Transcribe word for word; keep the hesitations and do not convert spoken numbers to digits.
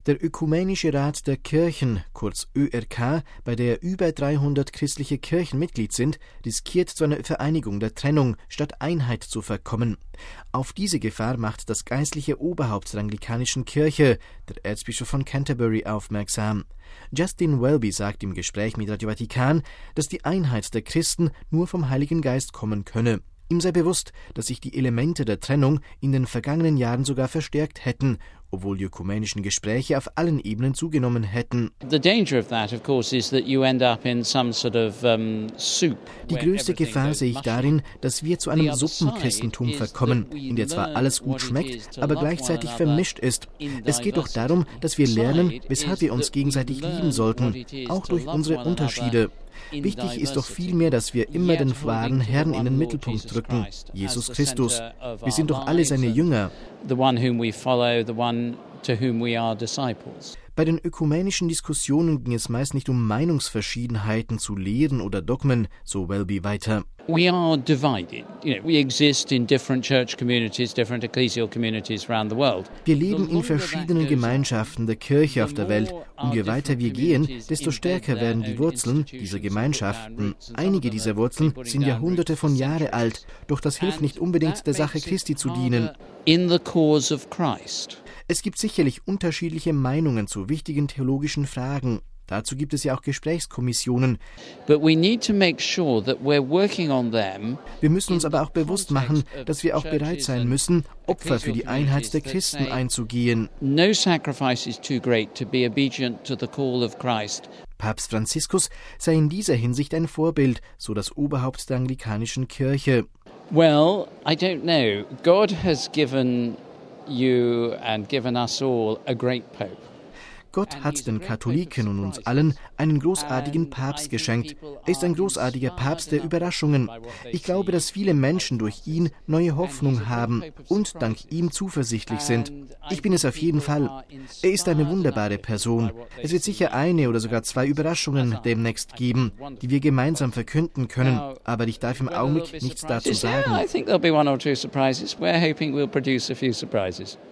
Der Ökumenische Rat der Kirchen, kurz Ö R K, bei der über dreihundert christliche Kirchen Mitglied sind, riskiert zu einer Vereinigung der Trennung, statt Einheit zu verkommen. Auf diese Gefahr macht das geistliche Oberhaupt der anglikanischen Kirche, der Erzbischof von Canterbury, aufmerksam. Justin Welby sagt im Gespräch mit Radio Vatikan, dass die Einheit der Christen nur vom Heiligen Geist kommen könne. Ihm sei bewusst, dass sich die Elemente der Trennung in den vergangenen Jahren sogar verstärkt hätten, obwohl die ökumenischen Gespräche auf allen Ebenen zugenommen hätten. Die größte Gefahr sehe ich darin, dass wir zu einem Suppenchristentum verkommen, in der zwar alles gut schmeckt, aber gleichzeitig vermischt ist. Es geht doch darum, dass wir lernen, weshalb wir uns gegenseitig lieben sollten, auch durch unsere Unterschiede. Wichtig ist doch vielmehr, dass wir immer den wahren Herrn in den Mittelpunkt rücken, Jesus Christus. Wir sind doch alle seine Jünger. Bei den ökumenischen Diskussionen ging es meist nicht um Meinungsverschiedenheiten zu Lehren oder Dogmen, so Welby weiter. We are divided. You know, we exist in different church communities, different ecclesial communities around the world. Wir leben in verschiedenen Gemeinschaften der Kirche auf der Welt, und je weiter wir gehen, desto stärker werden die Wurzeln dieser Gemeinschaften. Einige dieser Wurzeln sind Jahrhunderte von Jahren alt, doch das hilft nicht unbedingt, der Sache Christi zu dienen. In the cause of Christ. Es gibt sicherlich unterschiedliche Meinungen zu wichtigen theologischen Fragen. Dazu gibt es ja auch Gesprächskommissionen. But we need to make sure that we're working on them. Wir müssen uns aber auch bewusst machen, dass wir auch bereit sein müssen, Opfer für die Einheit der Christen einzugehen. No sacrifice is too great to be obedient to the call of Christ. Papst Franziskus sei in dieser Hinsicht ein Vorbild, so das Oberhaupt der anglikanischen Kirche. Well, I don't know. God has given you and given us all a great Pope. Gott hat den Katholiken und uns allen einen großartigen Papst geschenkt. Er ist ein großartiger Papst der Überraschungen. Ich glaube, dass viele Menschen durch ihn neue Hoffnung haben und dank ihm zuversichtlich sind. Ich bin es auf jeden Fall. Er ist eine wunderbare Person. Es wird sicher eine oder sogar zwei Überraschungen demnächst geben, die wir gemeinsam verkünden können. Aber ich darf im Augenblick nichts dazu sagen.